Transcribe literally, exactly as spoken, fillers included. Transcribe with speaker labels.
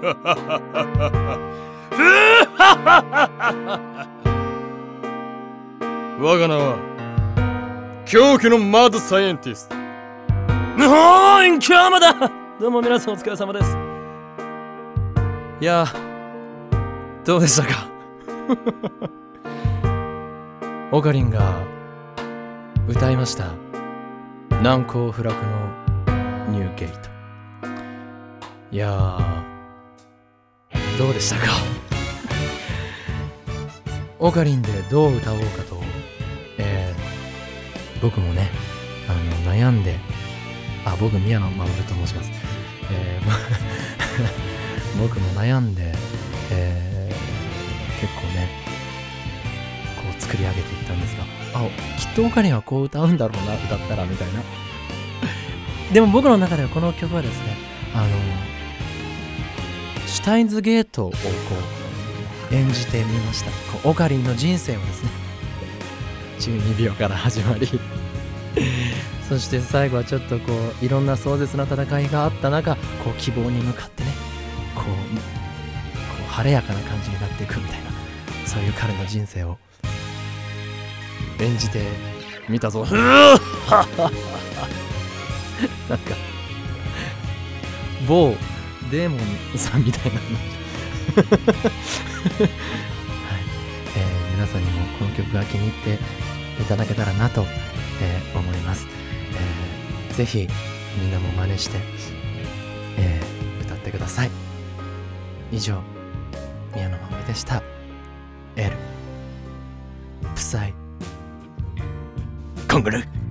Speaker 1: 我が名は狂気のマッドサイエンティスト。
Speaker 2: ほーん、今日もだ。どうも皆さんお疲れ様です。
Speaker 1: いやどうでしたかオカリンが歌いました難攻不落のニューゲート。いやーどうでしたかオカリンでどう歌おうかと、えー、僕もねあの悩んで、あ僕宮野真守と申します、えー、僕も悩んで、えー、結構ねこう作り上げていったんですが、あきっとオカリンはこう歌うんだろうな歌ったらみたいなでも僕の中ではこの曲はですね、あのシュタインズゲートをこう演じてみました。こうオカリンの人生をですねじゅうにびょうから始まりそして最後はちょっとこういろんな壮絶な戦いがあった中、こう希望に向かってねこう、こう晴れやかな感じになっていくみたいな、そういう彼の人生を演じてみたぞなんか某デーモンさんみたいなはい、えー、皆さんにもこの曲が気に入っていただけたらなと、えー、思います、えー、ぜひみんなも真似して、えー、歌ってください。以上宮野真守でした。エルプサイコングル